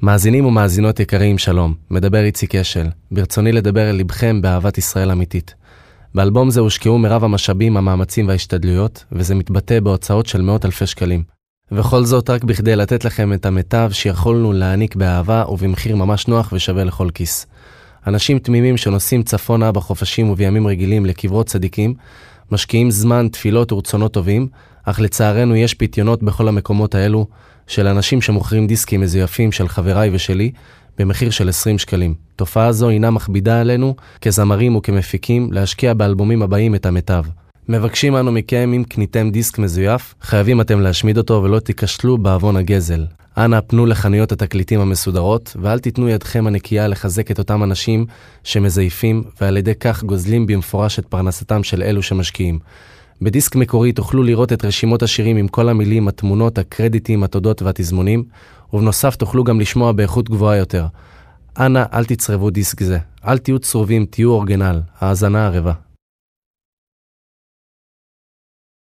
מאזינים ומאזינות יקרים, שלום. מדבר איציק אשל. ברצוני לדבר אל לבכם באהבת ישראל אמיתית. באלבום זה הושקעו מרב המשאבים, המאמצים וההשתדלויות, וזה מתבטא בהוצאות של מאות אלפי שקלים. וכל זאת רק בכדי לתת לכם את המיטב שיכולנו להעניק באהבה ובמחיר ממש נוח ושווה לכל כיס. אנשים תמימים שנוסעים צפונה בחופשים ובימים רגילים לקברות צדיקים, משקיעים זמן, תפילות ורצונות טובים, אך לצערנו יש פיתיונות בכל המקומות האלו של אנשים שמוכרים דיסקים מזויפים של חבריי ושלי במחיר של 20 שקלים. תופעה זו אינה מכבידה עלינו כזמרים וכמפיקים להשקיע באלבומים הבאים את המיטב. מבקשים אנו מכם, אם קניתם דיסק מזויף, חייבים אתם להשמיד אותו ולא תיכשלו בעוון הגזל. אנא פנו לחנויות התקליטים המסודרות, ואל תיתנו ידכם הנקייה לחזק את אותם אנשים שמזייפים, ועל ידי כך גוזלים במפורש את פרנסתם של אלו שמשקיעים. בדיסק מקורי תוכלו לראות את רשימות השירים עם כל המילים, התמונות, הקרדיטים, התודות והתזמונים, ובנוסף תוכלו גם לשמוע באיכות גבוהה יותר. אנא, אל תצרבו דיסק זה. אל תהיו צרובים, תהיו אורגינל. האזנה ערבה.